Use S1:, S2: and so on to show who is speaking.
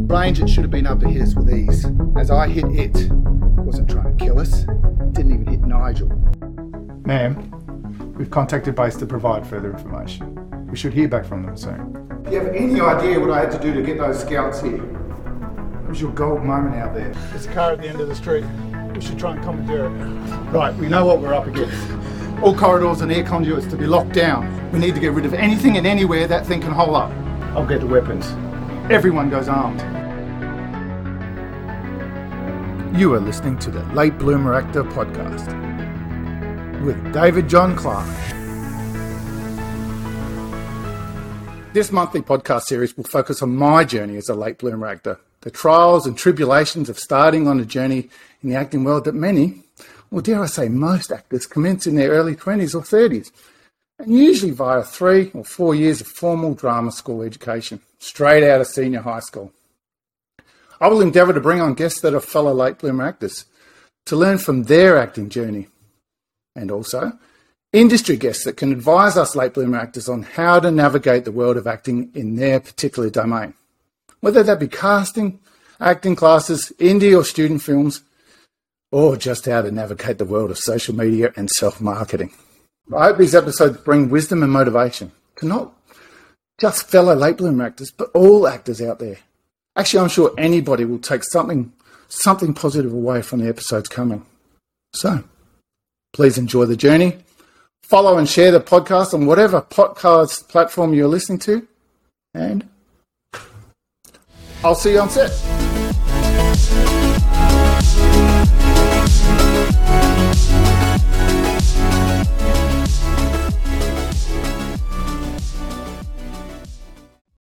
S1: Range, it should have been able to hit us with ease. As I hit it wasn't trying to kill us. It didn't even hit Nigel.
S2: Ma'am, we've contacted base to provide further information. We should hear back from them soon.
S1: Do you have any idea what I had to do to get those scouts here?
S2: It was your gold moment out there.
S3: There's a car at the end of the street. We should try and commandeer it.
S1: Right, we know what we're up against. All corridors and air conduits to be locked down. We need to get rid of anything and anywhere that thing can hole up. I'll get the weapons. Everyone goes armed.
S2: You are listening to the Late Bloomer Actor podcast with David John Clark.
S1: This monthly podcast series will focus on my journey as a late bloomer actor, the trials and tribulations of starting on a journey in the acting world that many, or dare I say most actors, commence in their early 20s or 30s, and usually via 3 or 4 years of formal drama school education, straight out of senior high school. I will endeavour to bring on guests that are fellow late bloomer actors to learn from their acting journey, and also industry guests that can advise us late bloomer actors on how to navigate the world of acting in their particular domain, whether that be casting, acting classes, indie or student films, or just how to navigate the world of social media and self-marketing. I hope these episodes bring wisdom and motivation to not just fellow late bloomer actors, but all actors out there. Actually, I'm sure anybody will take something positive away from the episodes coming. So, please enjoy the journey. Follow and share the podcast on whatever podcast platform you're listening to. And I'll see you on set.